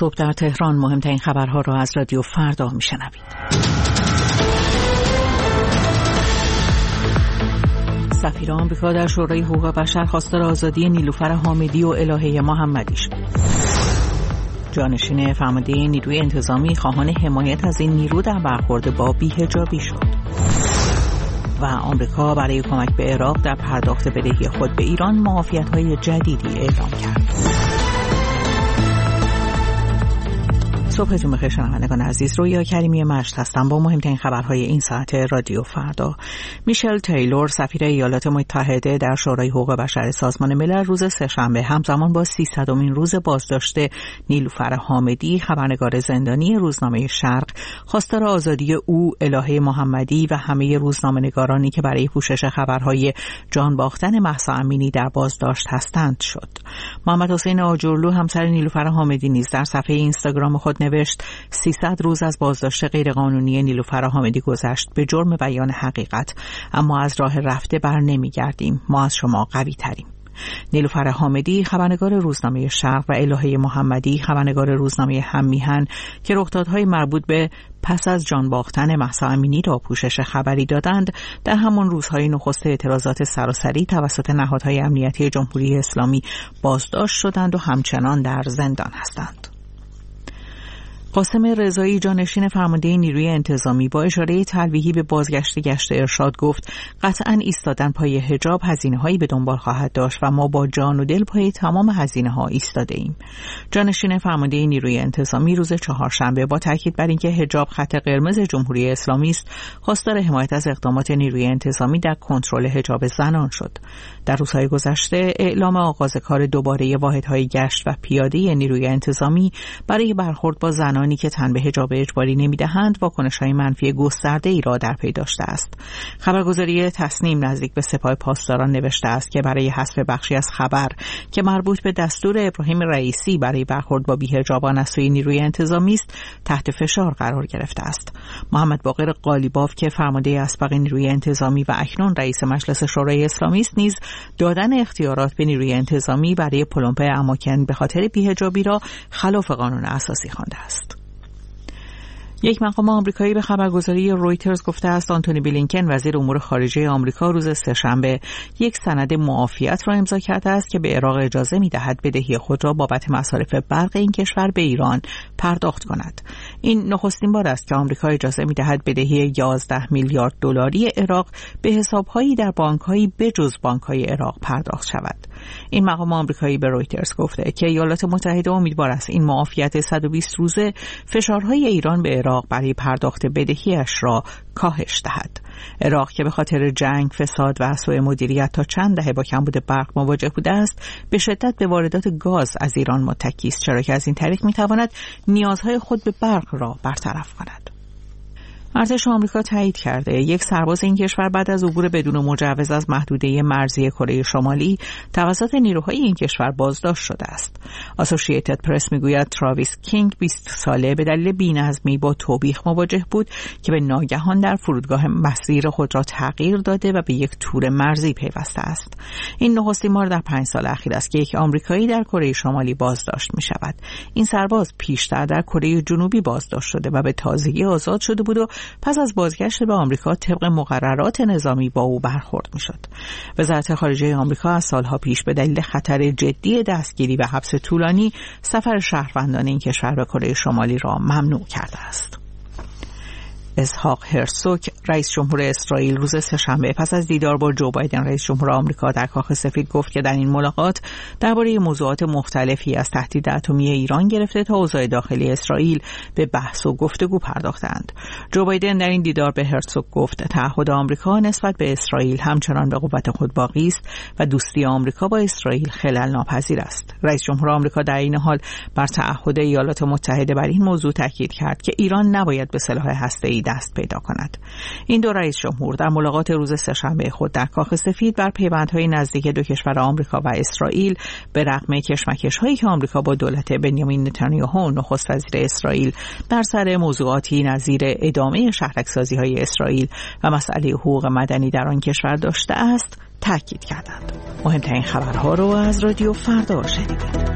صبح در تهران مهمترین خبرها را از رادیو فردا میشنوید. سفیر آمریکا در شورای حقوق بشر خواستار آزادی نیلوفر حامدی و الهه محمدی شد. جانشین فرمانده نیروی انتظامی خواهان حمایت از این نیرو در برخورد با بی‌حجابی شد. و آمریکا برای کمک به عراق در پرداخت بدهی خود به ایران معافیت‌های جدیدی اعلام کرد. صبحتون بخیر شنوندگان عزیز، رویا کریمی مشت هستم با مهمترین خبرهای این ساعت رادیو فردا. میشل تیلور سفیر ایالات متحده در شورای حقوق بشر سازمان ملل روز سه‌شنبه همزمان با 300مین روز بازداشت نیلوفر حامدی خبرنگار زندانی روزنامه شرق خواستار آزادی او، الهه محمدی و همه روزنامه‌نگارانی که برای پوشش خبرهای جان باختن مهسا امینی در بازداشت هستند شد. محمد حسین آجرلو همسر نیلوفر حامدی نیز در صفحه اینستاگرام خود نوشت 300 روز از بازداشت غیرقانونی نیلوفر حامدی گذشت به جرم بیان حقیقت، اما از راه رفته بر نمیگردیم، ما از شما قوی تریم. نیلوفر حامدی خبرنگار روزنامه شرق و الهه محمدی خبرنگار روزنامه هم‌میهن که رخدادهای مربوط به پس از جان باختن مهسا امینی را پوشش خبری دادند، در همان روزهای نخست اعتراضات سراسری توسط نهادهای امنیتی جمهوری اسلامی بازداشت شدند و همچنان در زندان هستند. قاسم رضایی جانشین فرمانده نیروی انتظامی با اشاره تلویحی به بازگشت گشت ارشاد گفت قطعاً ایستادن پای حجاب هزینه‌هایی به دنبال خواهد داشت و ما با جان و دل پای تمام هزینه‌ها ایستاده ایم. جانشین فرمانده نیروی انتظامی روز چهارشنبه با تاکید بر اینکه حجاب خط قرمز جمهوری اسلامی است، خواستار حمایت از اقدامات نیروی انتظامی در کنترل حجاب زنان شد. در روزهای گذشته اعلام آغاز کار دوباره واحدهای گشت و پیاده نیروی انتظامی برای برخورد با زنان که تن به حجاب اجباری نمیدهند واکنش‌های منفی گسترده‌ای را در پی داشته است. خبرگزاری تصنیم نزدیک به سپاه پاسداران نوشته است که برای حذف بخشی از خبر که مربوط به دستور ابراهیم رئیسی برای برخورد با بی‌حجابان از سوی نیروی انتظامی است تحت فشار قرار گرفته است. محمد باقر قالیباف که فرمانده اسبق نیروی انتظامی و اکنون رئیس مجلس شورای اسلامی است نیز دادن اختیارات به نیروی انتظامی برای پلمپ اماکن به خاطر بی‌حجابی را خلاف قانون اساسی خوانده است. یک مقام آمریکایی به خبرگزاری رویترز گفته است آنتونی بلینکن وزیر امور خارجه آمریکا روز سه‌شنبه یک سند معافیت را امضا کرده است که به عراق اجازه می‌دهد بدهی خود را بابت مصارف برق این کشور به ایران پرداخت کند. این نخستین بار است که آمریکا اجازه می‌دهد بدهی 11 میلیارد دلاری عراق به حساب‌هایی در بانک‌هایی بجز بانک‌های عراق پرداخت شود. این مقام آمریکایی به رویترز گفته که ایالات متحده امیدوار است این معافیت 120 روزه فشارهای ایران به عراق برای پرداخت بدهیش را کاهش دهد. عراق که به خاطر جنگ، فساد و سوء مدیریت تا چند دهه با کمبود برق مواجه بوده است، به شدت به واردات گاز از ایران متکی است، چرا که از این طریق می‌تواند نیازهای خود به برق را برطرف کند. ارتش آمریکا تایید کرده یک سرباز این کشور بعد از عبور بدون مجوز از محدوده مرزی کره شمالی توسط نیروهای این کشور بازداشت شده است. اسوسییتد پرس میگوید تراویس کینگ 20 ساله به دلیل بی‌نظمی با توبیخ مواجه بود که به ناگهان در فرودگاه مسیر خود را تغییر داده و به یک تور مرزی پیوسته است. این نخستین بار در 5 سال اخیر است که یک آمریکایی در کره شمالی بازداشت می شود. این سرباز پیشتر در کره جنوبی بازداشت شده و به تازگی آزاد شده بود و پس از بازگشت به آمریکا طبق مقررات نظامی با او برخورد می‌شد. وزارت خارجه آمریکا از سالها پیش به دلیل خطر جدی دستگیری و حبس طولانی سفر شهروندان این کشور به کره شمالی را ممنوع کرده است. اسحاق هرزوگ رئیس جمهور اسرائیل روز سه‌شنبه پس از دیدار با جو بایدن رئیس جمهور آمریکا در کاخ سفید گفت که در این ملاقات درباره موضوعات مختلفی از تهدید اتمی ایران گرفته تا اوضاع داخلی اسرائیل به بحث و گفتگو پرداختند. جو بایدن در این دیدار به هرزوگ گفت تعهد آمریکا نسبت به اسرائیل همچنان به قوت خود باقی است و دوستی آمریکا با اسرائیل خلل ناپذیر است. رئیس جمهور آمریکا در این حال بر تعهد ایالات متحده بر این موضوع تاکید کرد که ایران نباید به سلاح هسته‌ای دست پیدا کند. این دو رئیس جمهور در ملاقات روز سه‌شنبه خود در کاخ سفید بر پیوندهای نزدیک دو کشور آمریکا و اسرائیل به رغم کشمکش‌هایی که آمریکا با دولت بنیامین نتانیاهو نخست وزیر اسرائیل در سر موضوعاتی نظیر ادامه شهرک‌سازی‌های اسرائیل و مسئله حقوق مدنی در آن کشور داشته است تاکید کردند. مهمترین خبرها رو از رادیو فردا شنیدید.